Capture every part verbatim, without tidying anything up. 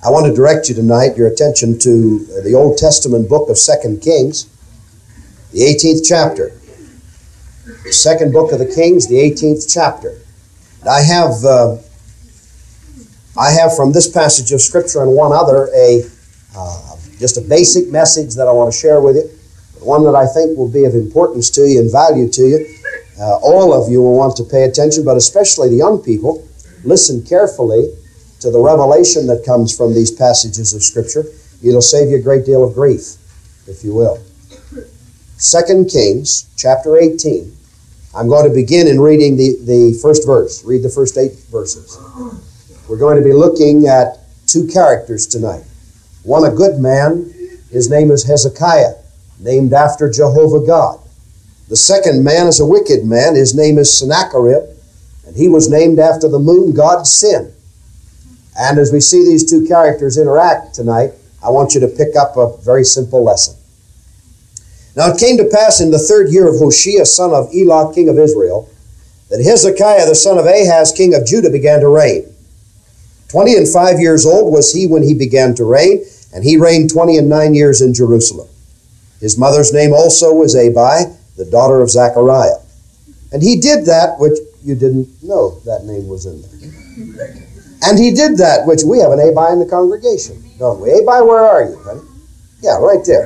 I want to direct you tonight, your attention to the Old Testament book of Second Kings, the eighteenth chapter. The second book of the Kings, the eighteenth chapter. And I have, uh, I have from this passage of Scripture and one other a uh, just a basic message that I want to share with you, one that I think will be of importance to you and value to you. Uh, all of you will want to pay attention, but especially the young people. Listen carefully to the revelation that comes from these passages of Scripture. It'll save you a great deal of grief, if you will. Second Kings, chapter eighteen. I'm going to begin in reading the, the first verse. Read the first eight verses. We're going to be looking at two characters tonight. One, a good man. His name is Hezekiah, named after Jehovah God. The second man is a wicked man. His name is Sennacherib, and he was named after the moon god Sin. And as we see these two characters interact tonight, I want you to pick up a very simple lesson. Now it came to pass in the third year of Hoshea, son of Elah, king of Israel, that Hezekiah, the son of Ahaz, king of Judah, began to reign. Twenty and five years old was he when he began to reign, and he reigned twenty and nine years in Jerusalem. His mother's name also was Abi, the daughter of Zechariah. And he did that which you didn't know that name was in there. And he did that which we have an Abi in the congregation, don't we? Abi, where are you, honey? Yeah, right there,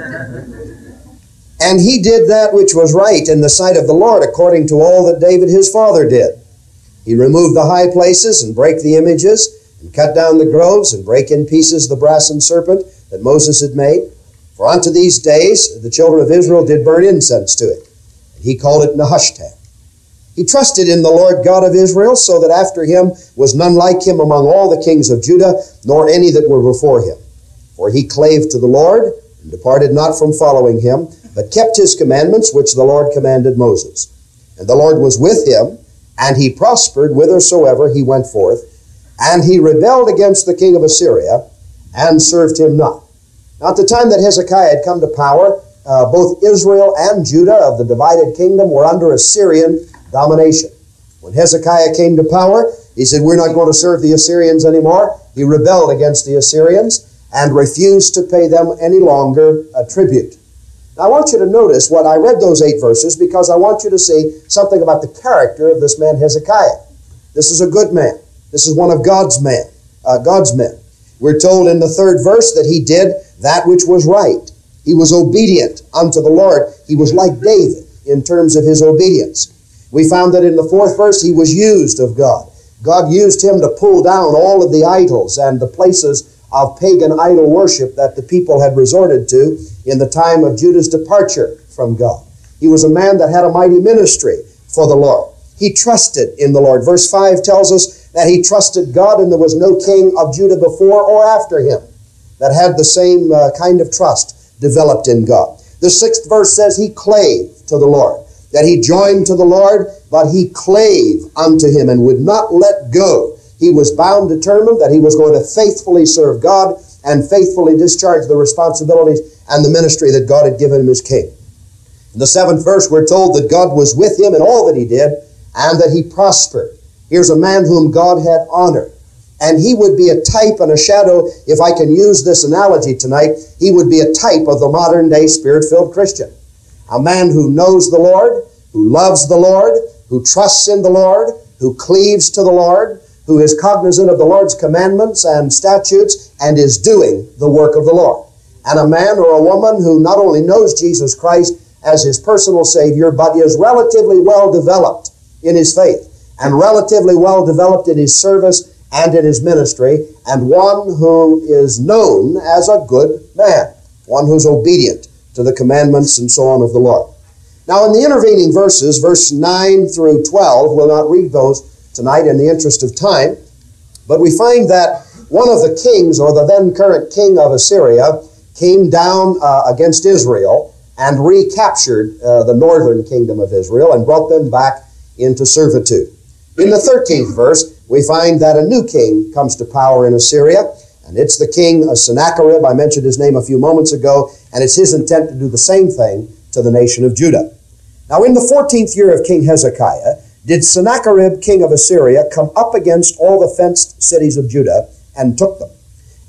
Abi. And he did that which was right in the sight of the Lord, according to all that David his father did. He removed the high places and brake the images, and cut down the groves, and brake in pieces the brazen serpent that Moses had made. For unto these days the children of Israel did burn incense to it. And he called it Nehushtan. He trusted in the Lord God of Israel, so that after him was none like him among all the kings of Judah, nor any that were before him. For he clave to the Lord, and departed not from following him, but kept his commandments, which the Lord commanded Moses. And the Lord was with him, and he prospered whithersoever he went forth. And he rebelled against the king of Assyria, and served him not. Now at the time that Hezekiah had come to power, uh, both Israel and Judah of the divided kingdom were under Assyrian domination. When Hezekiah came to power, he said, we're not going to serve the Assyrians anymore. He rebelled against the Assyrians and refused to pay them any longer a tribute. Now I want you to notice what I read those eight verses because I want you to see something about the character of this man Hezekiah. This is a good man. This is one of God's men. Uh, God's men. We're told in the third verse that he did that which was right. He was obedient unto the Lord. He was like David in terms of his obedience. We found that in the fourth verse he was used of God. God used him to pull down all of the idols and the places of pagan idol worship that the people had resorted to in the time of Judah's departure from God. He was a man that had a mighty ministry for the Lord. He trusted in the Lord. Verse five tells us that he trusted God, and there was no king of Judah before or after him that had the same uh, kind of trust developed in God. The sixth verse says he clave to the Lord, that he joined to the Lord, but he clave unto him and would not let go. He was bound, determined that he was going to faithfully serve God and faithfully discharge the responsibilities and the ministry that God had given him as king. In the seventh verse, we're told that God was with him in all that he did and that he prospered. Here's a man whom God had honored. And he would be a type and a shadow, if I can use this analogy tonight, he would be a type of the modern day spirit-filled Christian. A man who knows the Lord, who loves the Lord, who trusts in the Lord, who cleaves to the Lord, who is cognizant of the Lord's commandments and statutes and is doing the work of the Lord. And a man or a woman who not only knows Jesus Christ as his personal Savior, but is relatively well developed in his faith and relatively well developed in his service and in his ministry, and one who is known as a good man, one who's obedient to the commandments and so on of the Lord. Now in the intervening verses, verse nine through twelve, we'll not read those tonight in the interest of time, but we find that one of the kings, or the then current king of Assyria, came down uh, against Israel and recaptured uh, the northern kingdom of Israel and brought them back into servitude. In the thirteenth verse, we find that a new king comes to power in Assyria, and it's the king of Sennacherib. I mentioned his name a few moments ago, and it's his intent to do the same thing to the nation of Judah. Now in the fourteenth year of King Hezekiah, did Sennacherib, king of Assyria, come up against all the fenced cities of Judah and took them.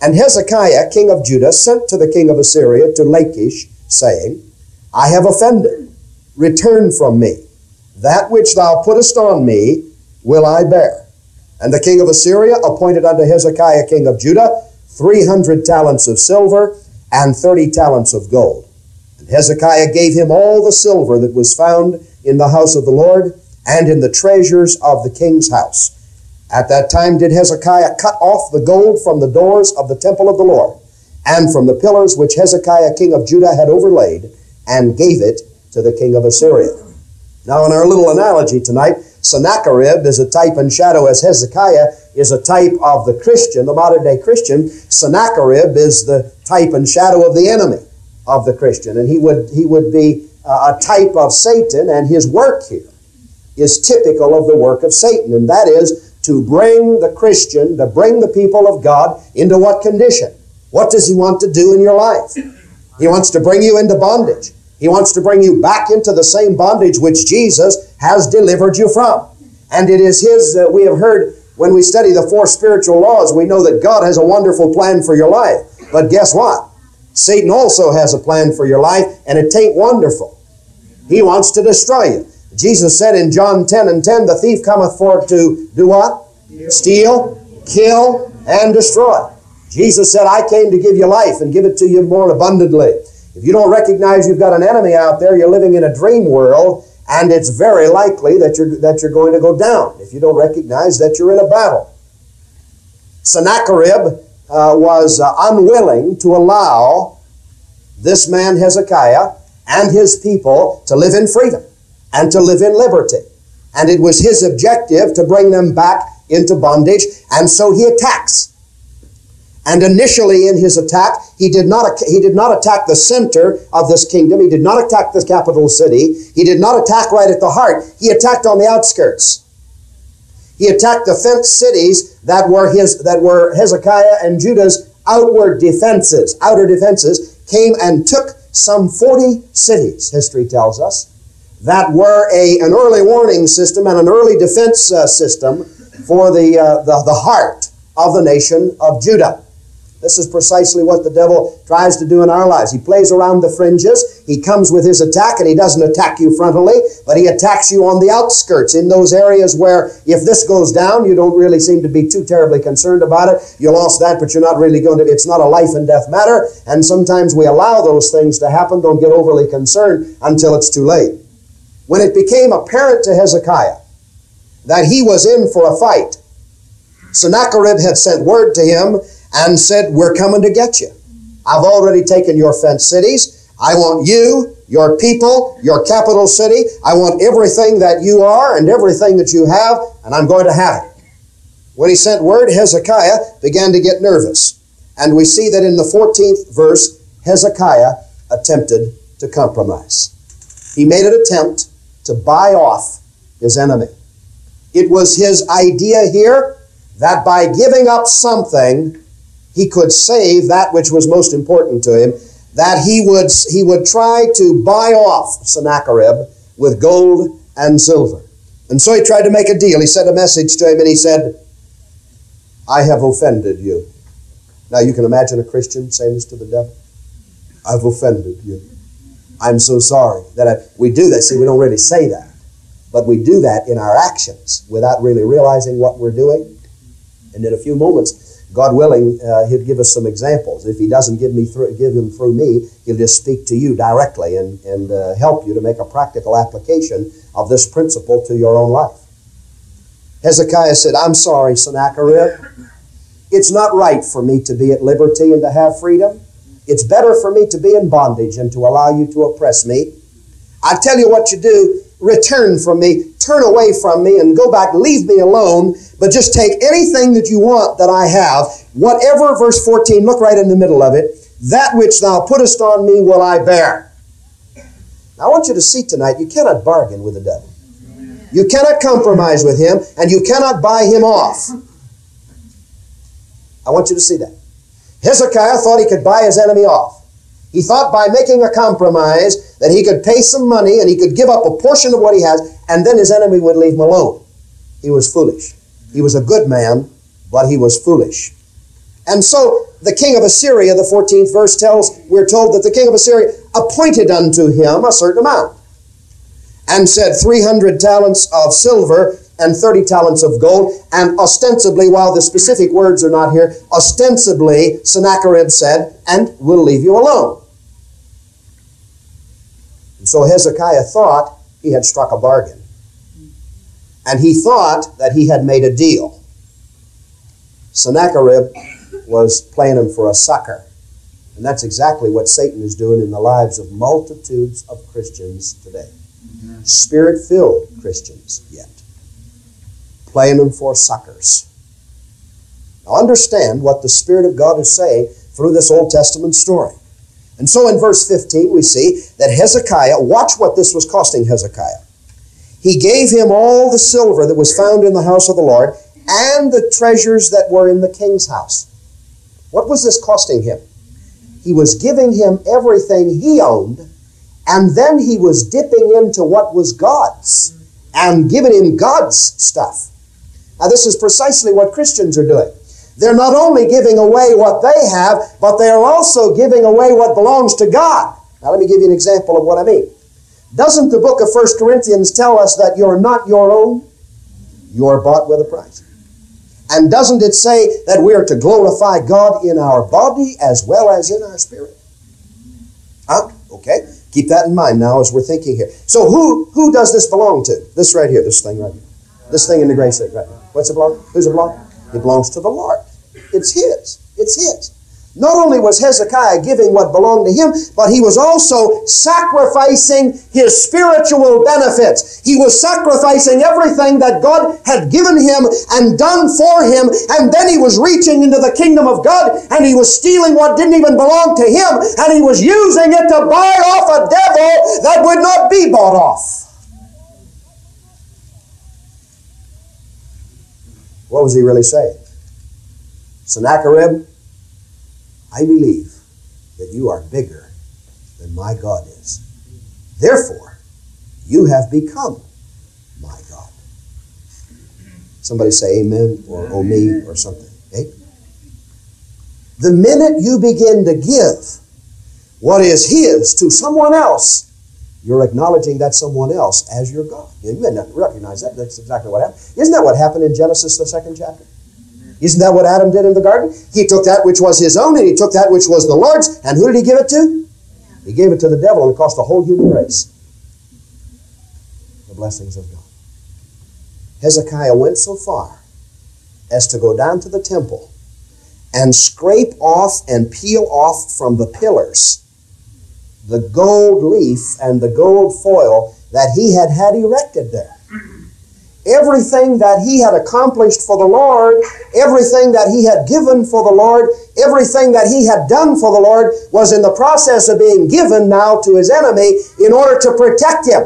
And Hezekiah, king of Judah, sent to the king of Assyria to Lachish, saying, I have offended. Return from me. That which thou puttest on me will I bear. And the king of Assyria appointed unto Hezekiah, king of Judah, three hundred talents of silver and thirty talents of gold. And Hezekiah gave him all the silver that was found in the house of the Lord and in the treasures of the king's house. At that time did Hezekiah cut off the gold from the doors of the temple of the Lord and from the pillars which Hezekiah, king of Judah, had overlaid, and gave it to the king of Assyria. Now, in our little analogy tonight, Sennacherib is a type and shadow, as Hezekiah is a type of the Christian, the modern-day Christian. Sennacherib is the type and shadow of the enemy of the Christian, and he would, he would be uh, a type of Satan, and his work here is typical of the work of Satan, and that is to bring the Christian, to bring the people of God into what condition? What does he want to do in your life? He wants to bring you into bondage. He wants to bring you back into the same bondage which Jesus has delivered you from. And it is His, uh, we have heard when we study the four spiritual laws, we know that God has a wonderful plan for your life. But guess what? Satan also has a plan for your life, and it ain't wonderful. He wants to destroy you. Jesus said in John ten and ten, the thief cometh for to do what? Steal, kill, and destroy. Jesus said, I came to give you life and give it to you more abundantly. If you don't recognize you've got an enemy out there, you're living in a dream world, and it's very likely that you're, that you're going to go down if you don't recognize that you're in a battle. Sennacherib uh, was uh, unwilling to allow this man Hezekiah and his people to live in freedom and to live in liberty. And it was his objective to bring them back into bondage, and so he attacks. And initially in his attack, he did not, he did not attack the center of this kingdom. He did not attack the capital city. He did not attack right at the heart. He attacked on the outskirts. He attacked the fenced cities that were his, that were Hezekiah and Judah's outward defenses. Outer defenses came and took some forty cities, history tells us, that were a, an early warning system and an early defense uh, system for the, uh, the, the heart of the nation of Judah. This is precisely what the devil tries to do in our lives. He plays around the fringes. He comes with his attack, and he doesn't attack you frontally, but he attacks you on the outskirts, in those areas where if this goes down, you don't really seem to be too terribly concerned about it. You lost that, but you're not really going to, it's not a life and death matter, and sometimes we allow those things to happen, don't get overly concerned until it's too late. When it became apparent to Hezekiah that he was in for a fight, Sennacherib had sent word to him and said, we're coming to get you. I've already taken your fenced cities. I want you, your people, your capital city. I want everything that you are and everything that you have, and I'm going to have it. When he sent word, Hezekiah began to get nervous. And we see that in the fourteenth verse, Hezekiah attempted to compromise. He made an attempt to buy off his enemy. It was his idea here that by giving up something, he could save that which was most important to him, that he would, he would try to buy off Sennacherib with gold and silver. And so he tried to make a deal. He sent a message to him and he said, I have offended you. Now you can imagine a Christian saying this to the devil. I've offended you. I'm so sorry that I, we do that. See, we don't really say that, but we do that in our actions without really realizing what we're doing. And in a few moments, God willing, uh, He'll give us some examples. If He doesn't give me through, give them through me, He'll just speak to you directly and, and uh, help you to make a practical application of this principle to your own life. Hezekiah said, I'm sorry, Sennacherib. It's not right for me to be at liberty and to have freedom. It's better for me to be in bondage and to allow you to oppress me. I tell you what you do, return from me, turn away from me and go back, leave me alone, but just take anything that you want that I have, whatever, verse fourteen, look right in the middle of it, that which thou puttest on me will I bear. Now I want you to see tonight, you cannot bargain with the devil. You cannot compromise with him, and you cannot buy him off. I want you to see that. Hezekiah thought he could buy his enemy off. He thought by making a compromise that he could pay some money and he could give up a portion of what he has, and then his enemy would leave him alone. He was foolish. He was a good man, but he was foolish. And so the king of Assyria, the fourteenth verse tells, we're told that the king of Assyria appointed unto him a certain amount, and said three hundred talents of silver and thirty talents of gold. And ostensibly, while the specific words are not here, ostensibly Sennacherib said, and we'll leave you alone. And so Hezekiah thought he had struck a bargain. And he thought that he had made a deal. Sennacherib was playing him for a sucker. And that's exactly what Satan is doing in the lives of multitudes of Christians today. Spirit-filled Christians yet. Playing them for suckers. Now understand what the Spirit of God is saying through this Old Testament story. And so in verse fifteen we see that Hezekiah, watch what this was costing Hezekiah. He gave him all the silver that was found in the house of the Lord and the treasures that were in the king's house. What was this costing him? He was giving him everything he owned, and then he was dipping into what was God's and giving him God's stuff. Now this is precisely what Christians are doing. They're not only giving away what they have, but they are also giving away what belongs to God. Now let me give you an example of what I mean. Doesn't the book of First Corinthians tell us that you're not your own? You're bought with a price. And doesn't it say that we are to glorify God in our body as well as in our spirit? Huh? Okay. Keep that in mind now as we're thinking here. So who, who does this belong to? This right here, this thing right here. This thing in the gray suit right here. What's it belong? Who's it belong? It belongs to the Lord. It's His. It's His. Not only was Hezekiah giving what belonged to him, but he was also sacrificing his spiritual benefits. He was sacrificing everything that God had given him and done for him, and then he was reaching into the kingdom of God, and he was stealing what didn't even belong to him, and he was using it to buy off a devil that would not be bought off. What was he really saying? Sennacherib, I believe that you are bigger than my God is. Therefore, you have become my God. Somebody say amen or oh me or something. Okay? The minute you begin to give what is His to someone else, you're acknowledging that someone else as your God. You may not recognize that. That's exactly what happened. Isn't that what happened in Genesis, the second chapter? Isn't that what Adam did in the garden? He took that which was his own and he took that which was the Lord's. And who did he give it to? He gave it to the devil, and it cost the whole human race the blessings of God. Hezekiah went so far as to go down to the temple and scrape off and peel off from the pillars the gold leaf and the gold foil that he had had erected there. Everything that he had accomplished for the Lord, everything that he had given for the Lord, everything that he had done for the Lord was in the process of being given now to his enemy in order to protect him.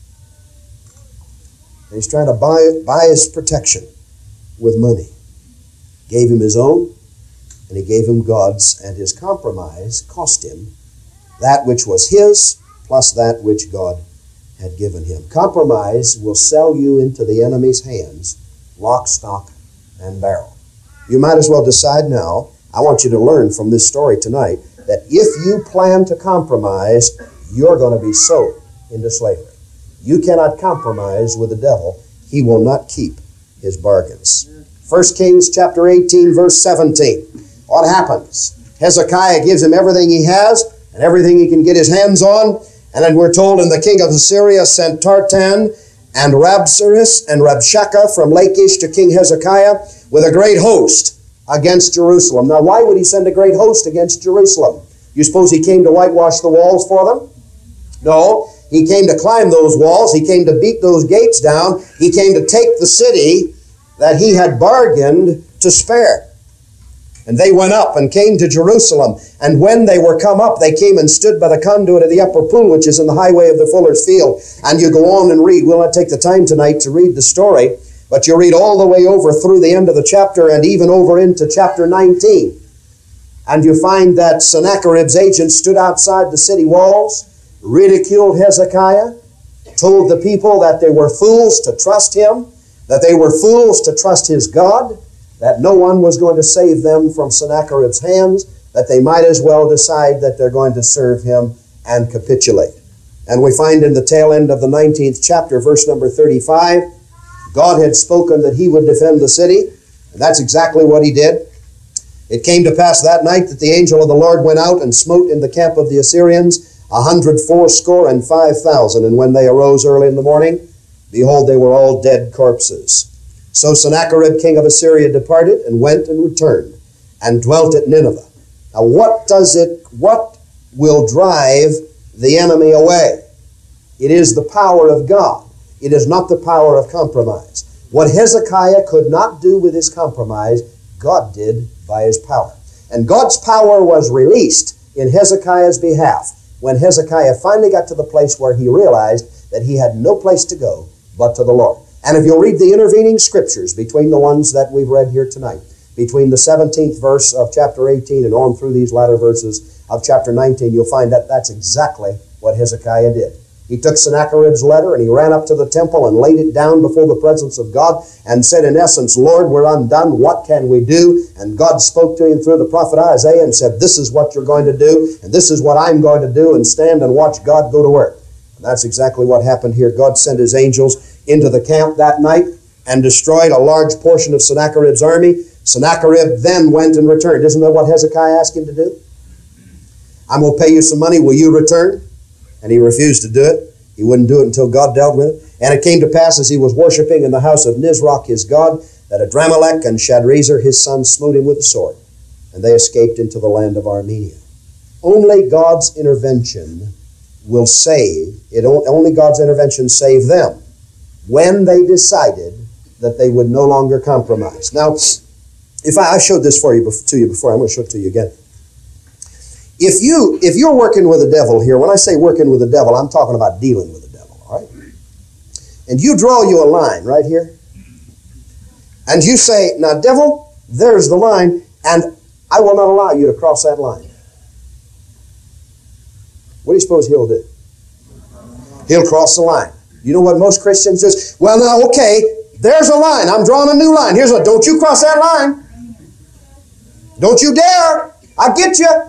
And he's trying to buy, buy his protection with money. Gave him his own, and he gave him God's, and his compromise cost him that which was his plus that which God had given him. Compromise will sell you into the enemy's hands, lock, stock, and barrel. You might as well decide now. I want you to learn from this story tonight that if you plan to compromise, you're going to be sold into slavery. You cannot compromise with the devil. He will not keep his bargains. First Kings chapter eighteen, verse seventeen. What happens? Hezekiah gives him everything he has and everything he can get his hands on. And then we're told, and the king of Assyria sent Tartan and Rabsaris and Rabshakeh from Lachish to King Hezekiah with a great host against Jerusalem. Now, why would he send a great host against Jerusalem? You suppose he came to whitewash the walls for them? No. He came to climb those walls. He came to beat those gates down. He came to take the city that he had bargained to spare. And they went up and came to Jerusalem. And when they were come up, they came and stood by the conduit of the upper pool, which is in the highway of the fuller's field. And you go on and read. We'll not take the time tonight to read the story, but you read all the way over through the end of the chapter and even over into chapter nineteen. And you find that Sennacherib's agents stood outside the city walls, ridiculed Hezekiah, told the people that they were fools to trust him, that they were fools to trust his God, that no one was going to save them from Sennacherib's hands, that they might as well decide that they're going to serve him and capitulate. And we find in the tail end of the nineteenth chapter, verse number thirty-five, God had spoken that he would defend the city, and that's exactly what he did. It came to pass that night that the angel of the Lord went out and smote in the camp of the Assyrians a hundred fourscore and five thousand. And when they arose early in the morning, behold, they were all dead corpses. So Sennacherib, king of Assyria, departed and went and returned and dwelt at Nineveh. Now what does it, what will drive the enemy away? It is the power of God. It is not the power of compromise. What Hezekiah could not do with his compromise, God did by his power. And God's power was released in Hezekiah's behalf when Hezekiah finally got to the place where he realized that he had no place to go but to the Lord. And if you'll read the intervening scriptures between the ones that we've read here tonight, between the seventeenth verse of chapter eighteen and on through these latter verses of chapter nineteen, you'll find that that's exactly what Hezekiah did. He took Sennacherib's letter and he ran up to the temple and laid it down before the presence of God and said, in essence, Lord, we're undone. What can we do? And God spoke to him through the prophet Isaiah and said, this is what you're going to do, and this is what I'm going to do, and stand and watch God go to work. And that's exactly what happened here. God sent his angels into the camp that night and destroyed a large portion of Sennacherib's army. Sennacherib then went and returned. Isn't that what Hezekiah asked him to do? I'm going to pay you some money. Will you return? And he refused to do it. He wouldn't do it until God dealt with it. And it came to pass as he was worshiping in the house of Nisroch his god, that Adramelech and Shadrazer his son smote him with the sword, and they escaped into the land of Armenia. Only God's intervention will save, it only God's intervention saved them when they decided that they would no longer compromise. Now, if I, I showed this for you to you before, I'm going to show it to you again. If, you, if you're working with the devil here, when I say working with the devil, I'm talking about dealing with the devil, all right? And you draw you a line right here, and you say, now, devil, there's the line, and I will not allow you to cross that line. What do you suppose he'll do? He'll cross the line. You know what most Christians do? Well, now, okay, there's a line. I'm drawing a new line. Here's what, don't you cross that line. Don't you dare. I'll get you.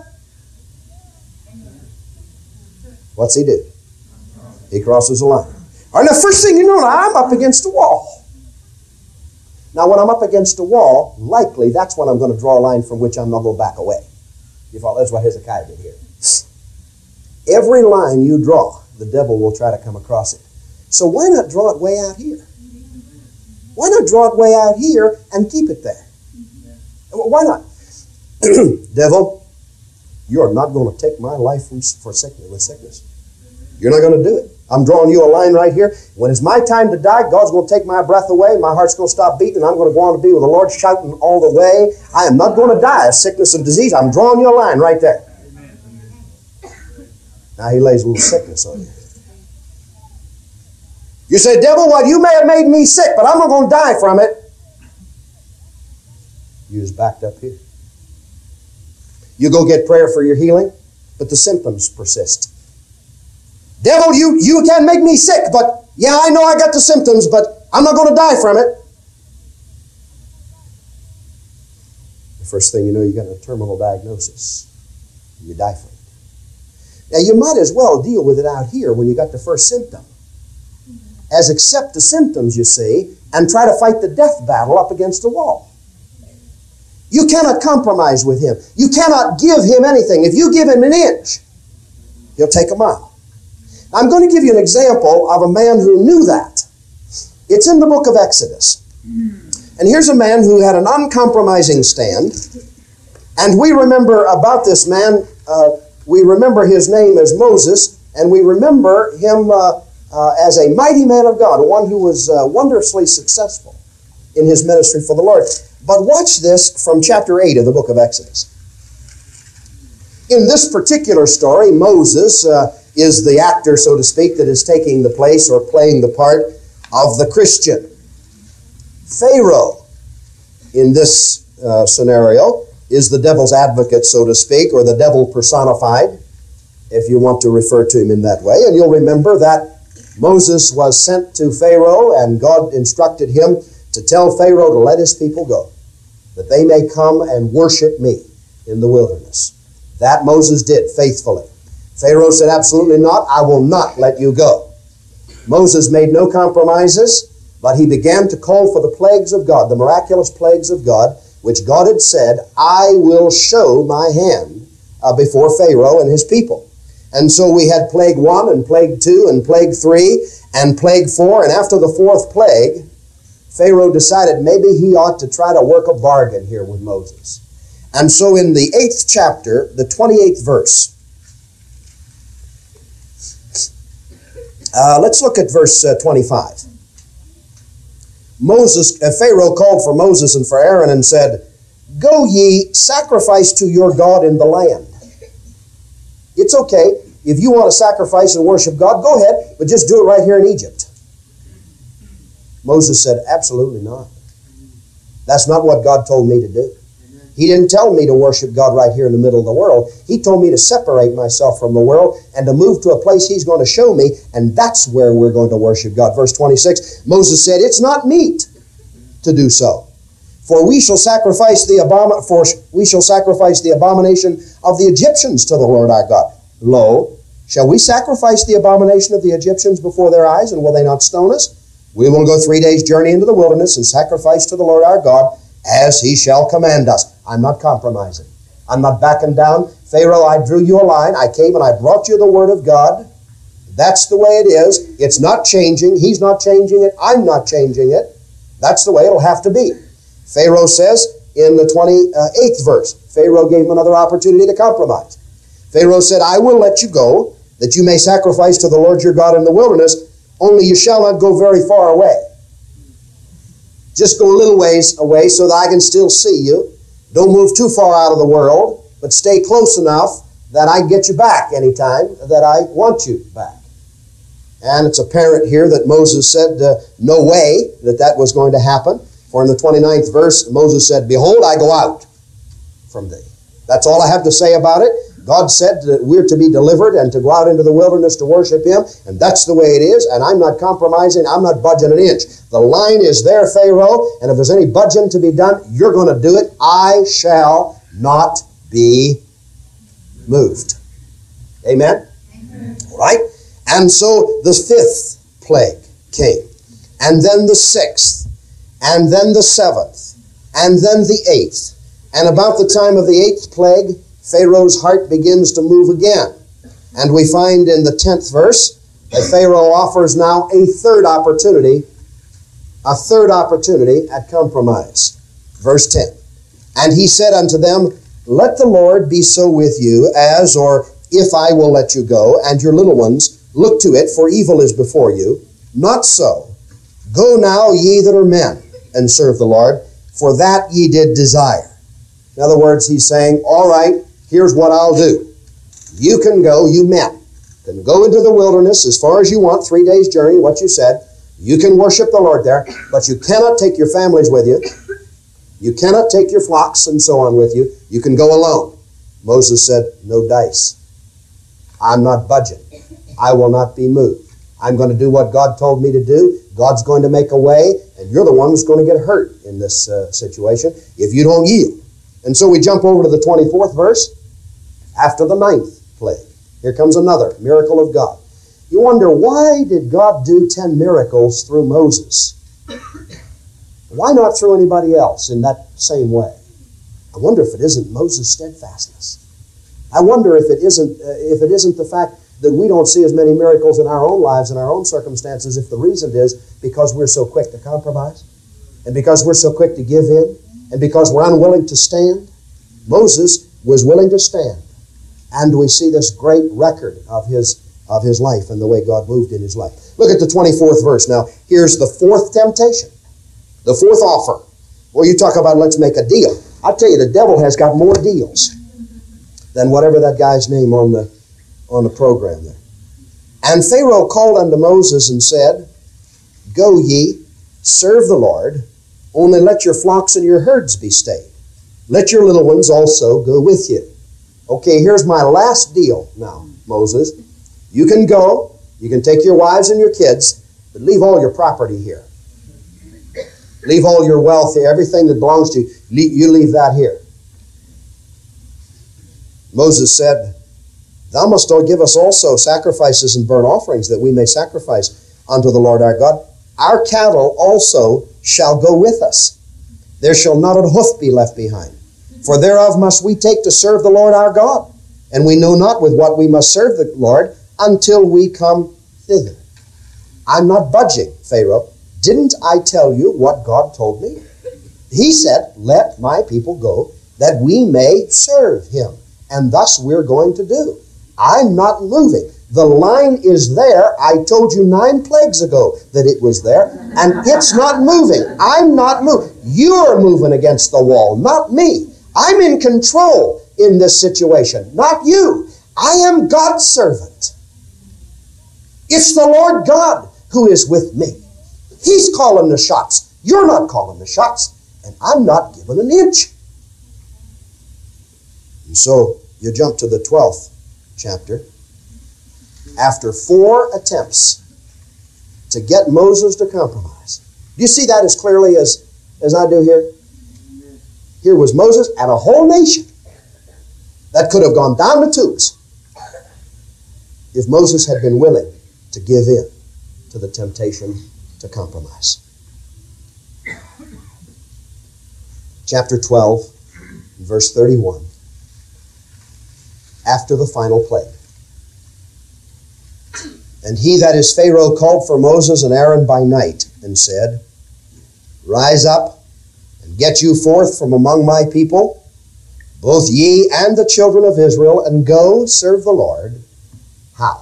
What's he do? He crosses the line. All right, now, first thing you know, I'm up against a wall. Now, when I'm up against a wall, likely that's when I'm going to draw a line from which I'm not going to back away. You follow? That's what Hezekiah did here. Every line you draw, the devil will try to come across it. So why not draw it way out here? Why not draw it way out here and keep it there? Why not? Devil, you are not going to take my life from, for sickness, with sickness. You're not going to do it. I'm drawing you a line right here. When it's my time to die, God's going to take my breath away. My heart's going to stop beating, and I'm going to go on to be with the Lord, shouting all the way. I am not going to die of sickness and disease. I'm drawing you a line right there. Now he lays a little sickness on you. You say, devil, well, you may have made me sick, but I'm not going to die from it. You just backed up here. You go get prayer for your healing, but the symptoms persist. Devil, you, you can make me sick, but yeah, I know I got the symptoms, but I'm not going to die from it. The first thing you know, you got a terminal diagnosis. You die from it. Now, you might as well deal with it out here when you got the first symptom, as accept the symptoms, you see, and try to fight the death battle up against the wall. You cannot compromise with him. You cannot give him anything. If you give him an inch, he'll take a mile. I'm going to give you an example of a man who knew that. It's in the book of Exodus. And here's a man who had an uncompromising stand. And we remember about this man, uh, we remember his name as Moses, and we remember him uh, uh, as a mighty man of God, one who was uh, wondrously successful in his ministry for the Lord. But watch this from chapter eight of the book of Exodus. In this particular story, Moses uh, is the actor, so to speak, that is taking the place or playing the part of the Christian. Pharaoh, in this uh, scenario, is the devil's advocate, so to speak, or the devil personified, if you want to refer to him in that way. And you'll remember that Moses was sent to Pharaoh, and God instructed him to tell Pharaoh to let his people go. that they may come and worship me in the wilderness. That Moses did faithfully. Pharaoh said, absolutely not, I will not let you go. Moses made no compromises, but he began to call for the plagues of God, the miraculous plagues of God, which God had said, I will show my hand uh, before Pharaoh and his people. And so we had plague one and plague two and plague three and plague four, and after the fourth plague, Pharaoh decided maybe he ought to try to work a bargain here with Moses. And so in the eighth chapter, the twenty-eighth verse, uh, let's look at verse uh, twenty-five. Moses, uh, Pharaoh called for Moses and for Aaron and said, go ye, sacrifice to your God in the land. It's okay. If you want to sacrifice and worship God, go ahead, but just do it right here in Egypt. Moses said, absolutely not. That's not what God told me to do. He didn't tell me to worship God right here in the middle of the world. He told me to separate myself from the world and to move to a place He's going to show me, and that's where we're going to worship God. Verse twenty-six, Moses said, it's not meet to do so. For we shall sacrifice the abom- for we shall sacrifice the abomination of the Egyptians to the Lord our God. Lo, shall we sacrifice the abomination of the Egyptians before their eyes, and will they not stone us? We will go three days' journey into the wilderness and sacrifice to the Lord our God as He shall command us. I'm not compromising. I'm not backing down. Pharaoh, I drew you a line. I came and I brought you the Word of God. That's the way it is. It's not changing. He's not changing it. I'm not changing it. That's the way it'll have to be. Pharaoh says in the twenty-eighth verse, Pharaoh gave him another opportunity to compromise. Pharaoh said, I will let you go, that you may sacrifice to the Lord your God in the wilderness, only you shall not go very far away. Just go a little ways away so that I can still see you. Don't move too far out of the world, but stay close enough that I can get you back anytime that I want you back. And it's apparent here that Moses said, uh, no way that that was going to happen. For in the twenty-ninth verse, Moses said, behold, I go out from thee. That's all I have to say about it. God said that we're to be delivered and to go out into the wilderness to worship Him, and that's the way it is, and I'm not compromising, I'm not budging an inch. The line is there, Pharaoh, and if there's any budging to be done, you're going to do it. I shall not be moved. Amen? Amen. All right? And so the fifth plague came, and then the sixth, and then the seventh, and then the eighth. And about the time of the eighth plague, Pharaoh's heart begins to move again. And we find in the tenth verse that Pharaoh offers now a third opportunity, a third opportunity at compromise. Verse ten. And he said unto them, let the Lord be so with you as, or if I will let you go, and your little ones, look to it, for evil is before you. Not so. Go now, ye that are men, and serve the Lord, for that ye did desire. In other words, he's saying, all right, here's what I'll do. You can go, you men, can go into the wilderness as far as you want, three days' journey, what you said. You can worship the Lord there, but you cannot take your families with you. You cannot take your flocks and so on with you. You can go alone. Moses said, no dice. I'm not budging. I will not be moved. I'm going to do what God told me to do. God's going to make a way, and you're the one who's going to get hurt in this uh, situation if you don't yield. And so we jump over to the twenty-fourth verse. After the ninth plague, here comes another miracle of God. You wonder, why did God do ten miracles through Moses? Why not through anybody else in that same way? I wonder if it isn't Moses' steadfastness. I wonder if it isn't uh, if it isn't the fact that we don't see as many miracles in our own lives, in our own circumstances, if the reason is because we're so quick to compromise, and because we're so quick to give in, and because we're unwilling to stand. Moses was willing to stand. And we see this great record of his, of his life and the way God moved in his life. Look at the twenty-fourth verse. Now, here's the fourth temptation, the fourth offer. Well, you talk about let's make a deal. I'll tell you, the devil has got more deals than whatever that guy's name on the, on the program there. And Pharaoh called unto Moses and said, go ye, serve the Lord, only let your flocks and your herds be stayed. Let your little ones also go with you. Okay, here's my last deal now, Moses. You can go, you can take your wives and your kids, but leave all your property here. Leave all your wealth here, everything that belongs to you, you leave that here. Moses said, thou must give us also sacrifices and burnt offerings, that we may sacrifice unto the Lord our God. Our cattle also shall go with us. There shall not an hoof be left behind. For thereof must we take to serve the Lord our God. And we know not with what we must serve the Lord until we come thither. I'm not budging, Pharaoh. Didn't I tell you what God told me? He said, let my people go, that we may serve him. And thus we're going to do. I'm not moving. The line is there. I told you nine plagues ago that it was there, and it's not moving. I'm not moving. You're moving against the wall, not me. I'm in control in this situation, not you. I am God's servant. It's the Lord God who is with me. He's calling the shots. You're not calling the shots, and I'm not giving an inch. And so you jump to the twelfth chapter. After four attempts to get Moses to compromise. Do you see that as clearly as, as I do here? Here was Moses and a whole nation that could have gone down the tubes if Moses had been willing to give in to the temptation to compromise. Chapter twelve, verse thirty-one. After the final plague. And he, that is Pharaoh, called for Moses and Aaron by night, and said, rise up, and get you forth from among my people, both ye and the children of Israel, and go serve the Lord. How?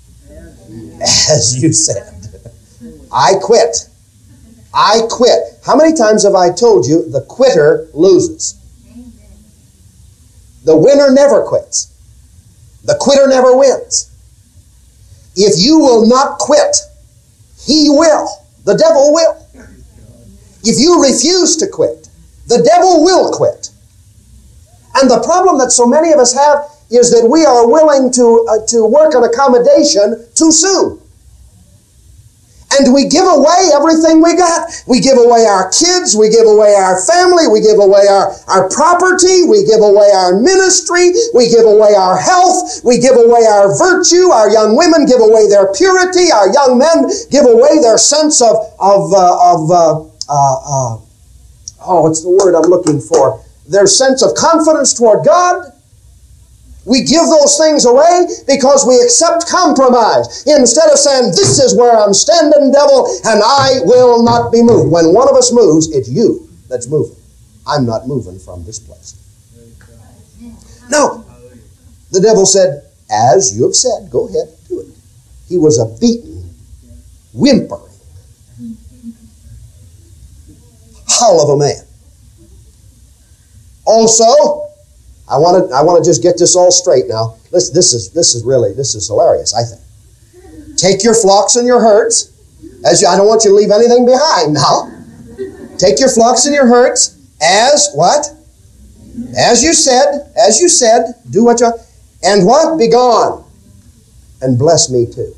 As you said. I quit. I quit. How many times have I told you the quitter loses? The winner never quits. The quitter never wins. If you will not quit, he will. The devil will. If you refuse to quit, the devil will quit. And the problem that so many of us have is that we are willing to, uh, to work an accommodation too soon. And we give away everything we got. We give away our kids. We give away our family. We give away our, our property. We give away our ministry. We give away our health. We give away our virtue. Our young women give away their purity. Our young men give away their sense of, of, uh, of uh, uh, uh, oh, what's the word I'm looking for? Their sense of confidence toward God. We give those things away because we accept compromise. Instead of saying, this is where I'm standing, devil, and I will not be moved. When one of us moves, it's you that's moving. I'm not moving from this place. No. The devil said, as you have said, go ahead, do it. He was a beaten, whimpering, hull of a man. Also, I want to I want to just get this all straight now. This, this is this is really, this is hilarious, I think. Take your flocks and your herds. As you, I don't want you to leave anything behind now. Take your flocks and your herds as what? As you said, as you said, do what you, and what? Be gone. And bless me too.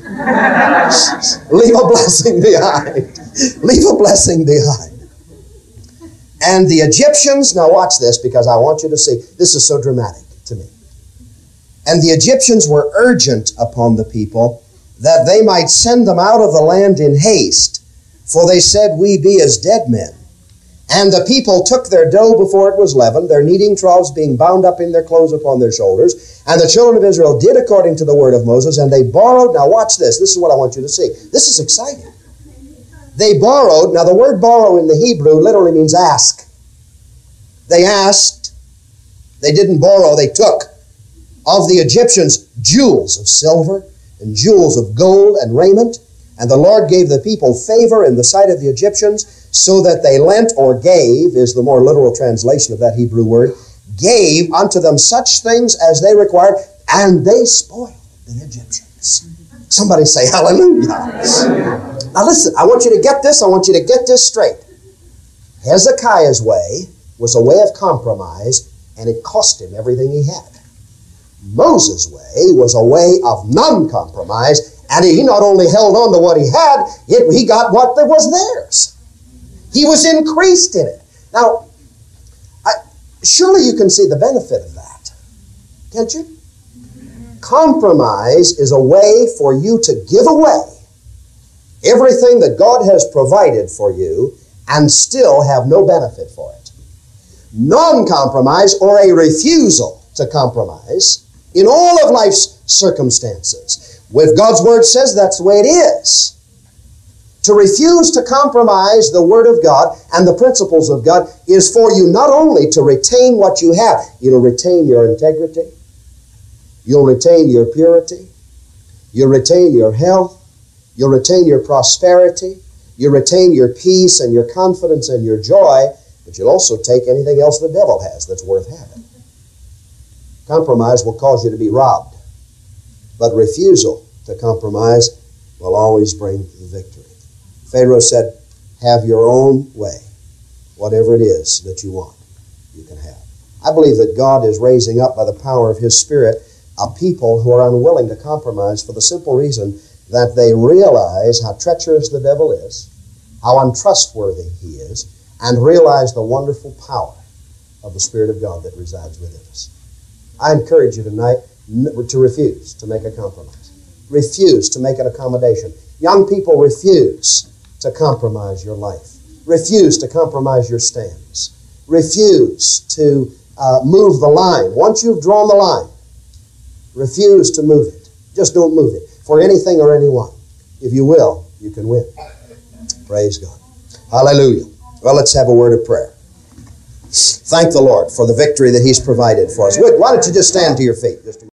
Leave a blessing behind. Leave a blessing behind. And the Egyptians, now watch this because I want you to see, this is so dramatic to me. And the Egyptians were urgent upon the people that they might send them out of the land in haste, for they said, we be as dead men. And the people took their dough before it was leavened, their kneading troughs being bound up in their clothes upon their shoulders. And the children of Israel did according to the word of Moses, and they borrowed, now watch this, this is what I want you to see. This is exciting. They borrowed, now the word borrow in the Hebrew literally means ask. They asked, they didn't borrow, they took of the Egyptians jewels of silver and jewels of gold and raiment. And the Lord gave the people favor in the sight of the Egyptians, so that they lent or gave, is the more literal translation of that Hebrew word, gave unto them such things as they required, and they spoiled the Egyptians. Somebody say hallelujah. Now listen, I want you to get this, I want you to get this straight. Hezekiah's way was a way of compromise, and it cost him everything he had. Moses' way was a way of non-compromise, and he not only held on to what he had, it, he got what was theirs. He was increased in it. Now, I, surely you can see the benefit of that, can't you? Compromise is a way for you to give away everything that God has provided for you and still have no benefit for it. Non-compromise, or a refusal to compromise in all of life's circumstances. If God's Word says that's the way it is. To refuse to compromise the Word of God and the principles of God is for you not only to retain what you have, you'll retain your integrity, you'll retain your purity, you'll retain your health, you'll retain your prosperity, you'll retain your peace and your confidence and your joy, but you'll also take anything else the devil has that's worth having. Compromise will cause you to be robbed, but refusal to compromise will always bring the victory. Pharaoh said, have your own way. Whatever it is that you want, you can have. I believe that God is raising up by the power of His Spirit a people who are unwilling to compromise for the simple reason that they realize how treacherous the devil is, how untrustworthy he is, and realize the wonderful power of the Spirit of God that resides within us. I encourage you tonight to refuse to make a compromise. Refuse to make an accommodation. Young people, refuse to compromise your life. Refuse to compromise your stands. Refuse to uh, move the line. Once you've drawn the line, refuse to move it. Just don't move it for anything or anyone. If you will, you can win. Praise God. Hallelujah. Well, let's have a word of prayer. Thank the Lord for the victory that He's provided for us. Why don't you just stand to your feet? Just